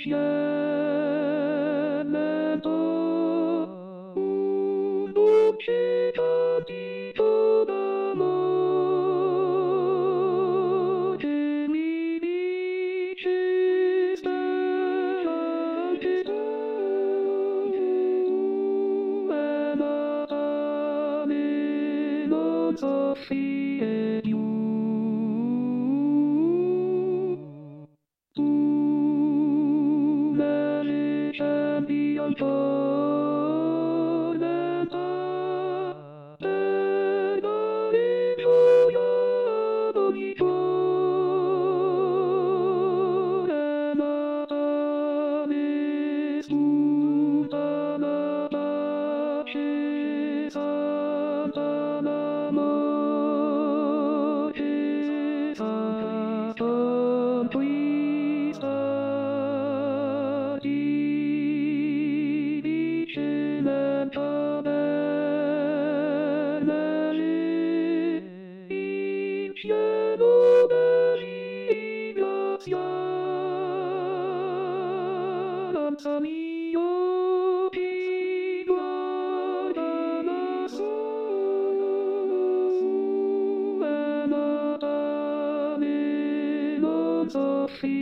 insieme dolce cantico d'amore mi dice stai anche tu è Natale non soffrire più. Tu me le scendi ancora per dare gioia ad ogni cuore. Natale spunta la pace santa l'amore San Cristo ti dice lentamente il cielo ringrazia mio ti guarda lassù è Natale non soffrire